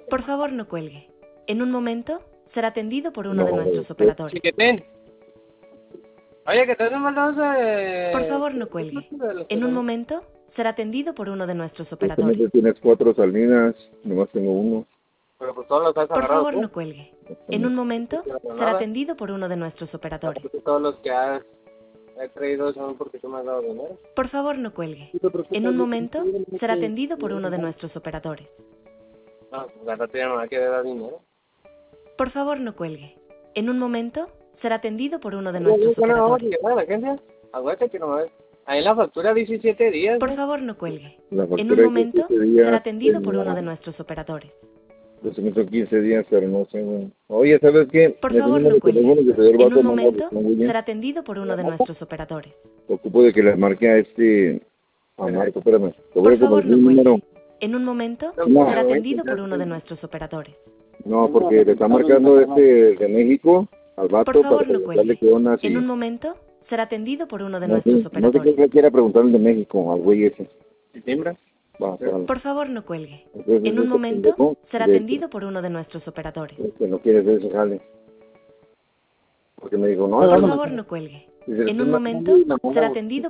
Por favor, no cuelgue. En un momento será atendido por uno de nuestros operadores. Chiquitín. Oye, que te mandado ese... Por favor, no cuelgue. En un momento será atendido por uno de nuestros operadores. Justamente tienes 4 salinas, nomás tengo uno. Pero pues todos los has Por agarrado favor, tú. no cuelgue. En un momento será atendido por uno de nuestros operadores. Porque todos los que has traído son porque tú me has dado dinero. Por favor, no cuelgue. En un momento será atendido por uno de nuestros operadores. No, la rata ya no me quiere dar dinero. Por favor, no cuelgue. En un momento será atendido por uno de nuestros ¿No vamos a operadores. llegar a la agencia? Aguanta que no me... Ahí en la factura 17 días. Por favor, no cuelgue. La En factura un de momento 17 días, será atendido por uno de nuestros operadores. Pues se me hizo 15 días, pero no sé, güey. Oye, ¿sabes qué? Por Me favor, dio no el teléfono cuelgue. que se dio el En vato, un no me momento responde bien. será atendido por uno de nuestros operadores. Ocupo de que le marque a Marco, espérame. Te voy Por a favor, compartir no un número. cuelgue. En un momento No. será atendido por uno de nuestros operadores. No, porque le está marcando de México al vato Por favor, para no preguntarle cuelgue. qué onda, si... En un momento será atendido por uno de No nuestros sé, no sé operadores. qué quiera preguntarle de México al güey ese. ¿Y timbra? Va, espérame. Por favor, no cuelgue. Entonces, En un ese momento pendejo será de- atendido por uno de nuestros operadores. que no quiere hacer ese jale. Porque me dijo, no, Por vámonos. favor, no cuelgue. Dice, En un "Tú momento me mandas será a- atendido